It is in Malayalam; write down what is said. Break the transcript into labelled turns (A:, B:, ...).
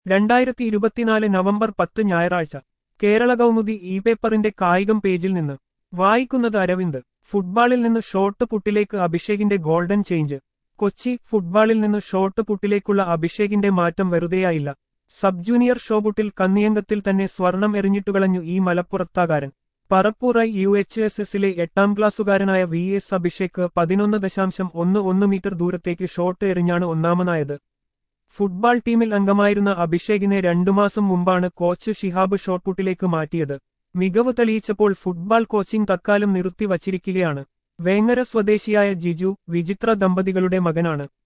A: 2024 നവംബർ 10 ഞായറാഴ്ച കേരള കൗമുദി ഇ പേപ്പറിന്റെ കായികം പേജിൽ നിന്ന് വായിക്കുന്നത് അരവിന്ദ്. ഫുട്ബാളിൽ നിന്ന് ഷോട്ട് പുട്ടിലേക്ക് അഭിഷേകിന്റെ ഗോൾഡൻ ചേഞ്ച്. കൊച്ചി. ഫുട്ബാളിൽ നിന്ന് ഷോട്ട് പുട്ടിലേക്കുള്ള അഭിഷേകിന്റെ മാറ്റം വെറുതെയായില്ല. സബ് ജൂനിയർ ഷോപുട്ടിൽ കന്നിയംഗത്തിൽ തന്നെ സ്വർണം എറിഞ്ഞിട്ടുകളഞ്ഞു ഈ മലപ്പുറത്താകാരൻ. പറപ്പൂർ UHSSലെ 8ാം ക്ലാസ്സുകാരനായ VS അഭിഷേക് 11.11 മീറ്റർ ദൂരത്തേക്ക് ഷോട്ട് എറിഞ്ഞാണ് ഒന്നാമനായത്. ഫുട്ബാൾ ടീമിൽ അംഗമായിരുന്ന അഭിഷേകിനെ 2 മാസം മുമ്പാണ് കോച്ച് ഷിഹാബ് ഷോട്ട്പുട്ടിലേക്ക് മാറ്റിയത്. മികവ് തെളിയിച്ചപ്പോൾ ഫുട്ബാൾ കോച്ചിംഗ് തൽക്കാലം നിർത്തിവച്ചിരിക്കുകയാണ്. വേങ്ങര സ്വദേശിയായ ജിജു, വിചിത്ര ദമ്പതികളുടെ മകനാണ്.